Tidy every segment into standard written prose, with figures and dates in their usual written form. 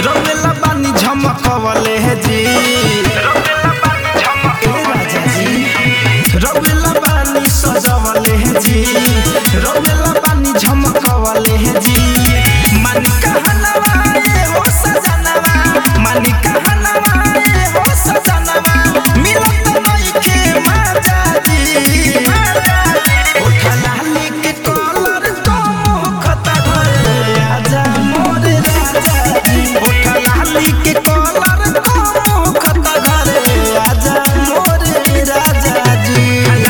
रोवेला बानी झमकवले जी राजा जी रोवेला बानी सजवले जी रोवेला बानी झमकवले जी मन कहनवा हो सजनवा मन कहनवा हो सजनवा मिलत नइखे मजा जी उठला लेके कॉलर को मुखता घरे आजा मोर राजा जी उठला लेके कॉलर को मुखता घरे आजा मोर राजा जी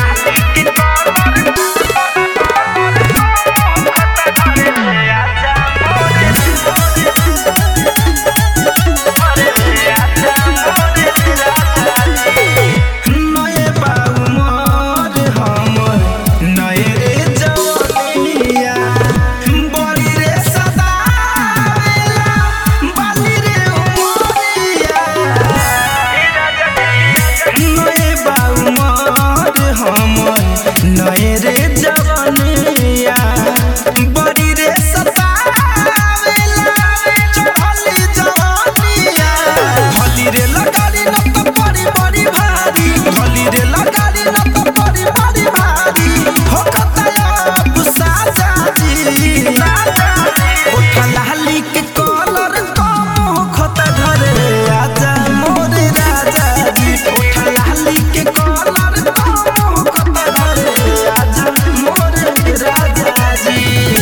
नए रे जवानिया बड़ी रे सतावेला चढ़ली जवानिया भली रे लगाड़ी न तो बड़ी बड़ी भारी भली रे लगाड़ी न तो बड़ी बड़ी भारी हो कतया साजा जी उठला के कॉलर को मुखता घरे आजा मोर राजा जी उठला के कॉलर को मुखता घरे आजा मोर राजा जी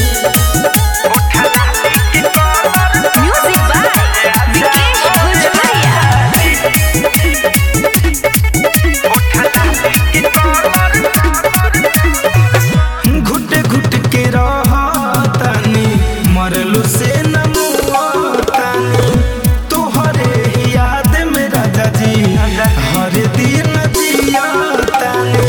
उठला के कॉलर म्यूजिक बाय विकेश भोजपुरिया घुट घुट के रहतानी मरलू से नमुआतानी तोहरे याद में राजा जी हर दिन जियातानी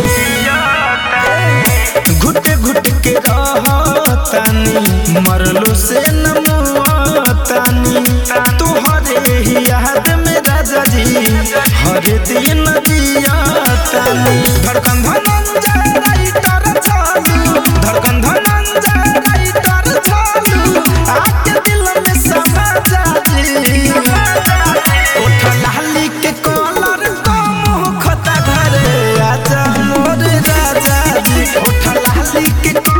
घुट घुट के रहतानी मरलू से नमुआतानी तोहरे याद में राजा जी हर दिन जियातानी धड़कन धनंजय राइटर चालू धड़कन धनंजय राइटर चालू आके दिल में समा जा जी उठला के कॉलर को मुखता घरे आजा मोर राजा जी उठला के